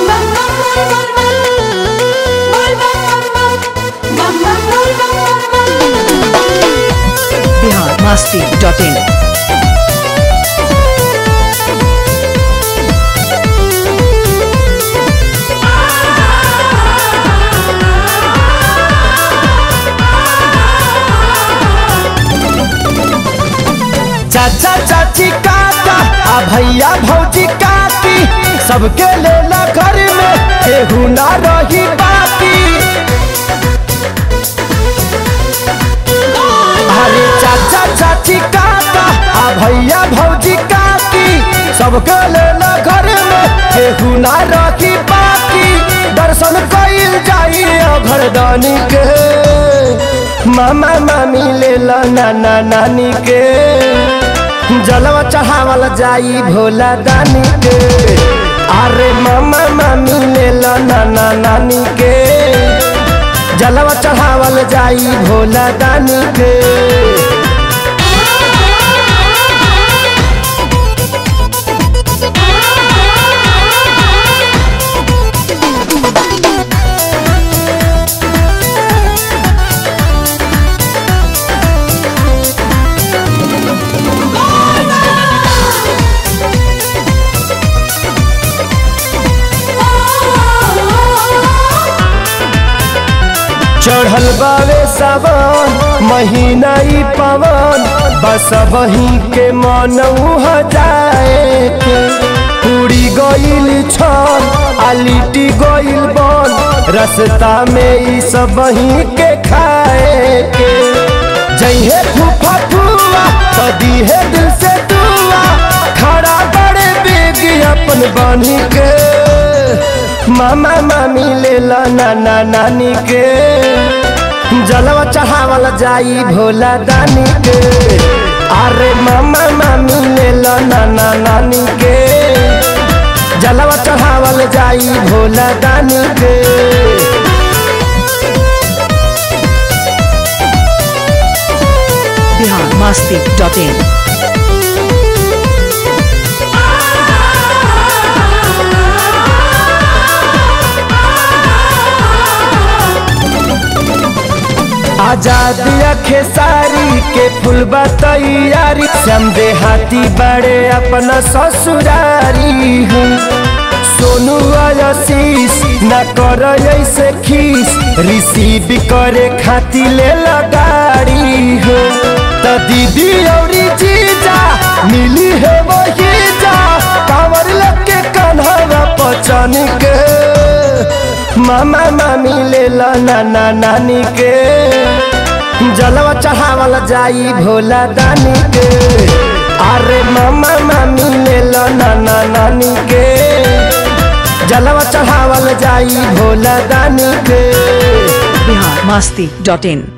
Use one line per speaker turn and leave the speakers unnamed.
biharmasti.in
चाचा चाची काका आ भैया भौजी काकी सबके लेला घर में केहू ना रही बाकी। अरे चाचा चाची काका आ भैया भौजी काकी सबके लेला घर में केहू ना रही बाकी। दर्शन कइल जाई घरदानी के मामा मामी लेला नाना नानी के जलवा चढ़ावल जाई भोला दानी के। अरे मामा मामी लेला नाना नानी के जलवा चढ़ावल जाई भोला दानी के। चढ़ल बावे सावन महीना ई पवन बस वही के मन जाए के। पूरी गइल छन आ लिट्टी गइल बन रास्ता में ई सब वही के खाए के। जइहे फूफा फुआ तो दीहे दिल से दुआ खड़ा बड़े बेगी अपन बनी के। मामा मामी लेला नाना नानी के जलवा चढ़ावल जाई भोला दानी के। अरे मामा मामी लेला नाना नानी के जलवा चढ़ावल जाई भोला दानी के।
biharmasti.in
आजादी खेसारी के फुलबा तैयारी श्याम देहाती बड़े अपना ससुरारी हूँ। सोनू आशीष न कर ऐसे खीस रिसीव करे खाती ले गाड़ी हो। तो दीदी और जीजा मिली है वही जा कांवर लगे कन्हवा पचन के। मामा मामी लेला नाना नानी के जलवा चढ़ावल जाई भोला दानी के। अरे मामा मामी लेला नाना नानी के जलवा चढ़ावल जाई भोला दानी के।
biharmasti.in